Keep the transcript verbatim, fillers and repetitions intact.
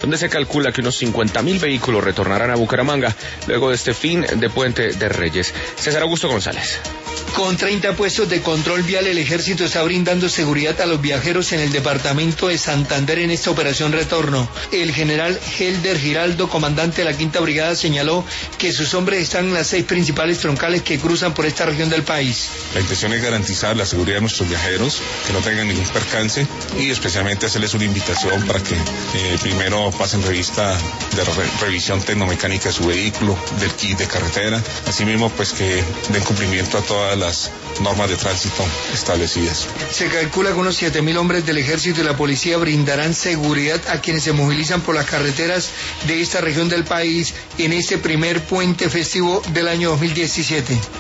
donde se calcula que unos cincuenta mil vehículos retornarán a Bucaramanga luego de este fin de Puente de Reyes. César Augusto González. Con treinta puestos de control vial, el ejército está brindando seguridad a los viajeros en el departamento de Santander en esta operación retorno. El general Helder Giraldo, comandante de la quinta brigada, señaló que sus hombres están en las seis principales troncales que cruzan por esta región del país. La intención es garantizar la seguridad de nuestros viajeros, que no tengan ningún percance, y especialmente hacerles una invitación para que eh, primero pasen revista de re revisión tecnomecánica de su vehículo, del kit de carretera, asimismo pues que den cumplimiento a todas las normas de tránsito establecidas. Se calcula que unos siete mil hombres del ejército y la policía brindarán seguridad a quienes se movilizan por las carreteras de esta región del país en este primer puente festivo del año dos mil diecisiete.